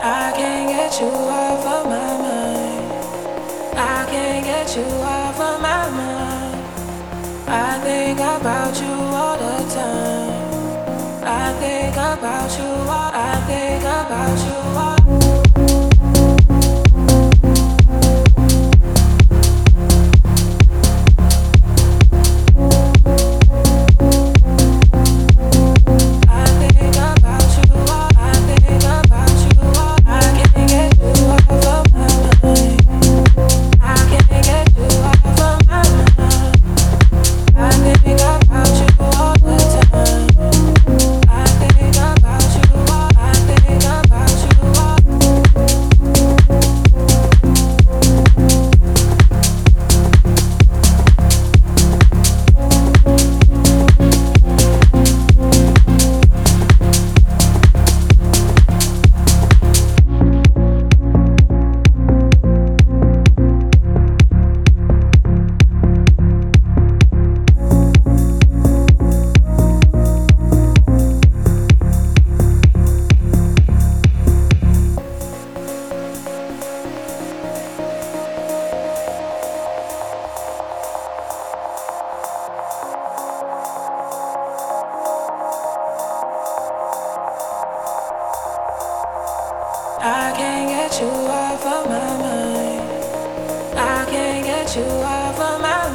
I can't get you off of my mind. I can't get you off of my mind. I think about you all the time. I think about you all. I think about you all. I can't get you off of my mind. I can't get you off of my mind.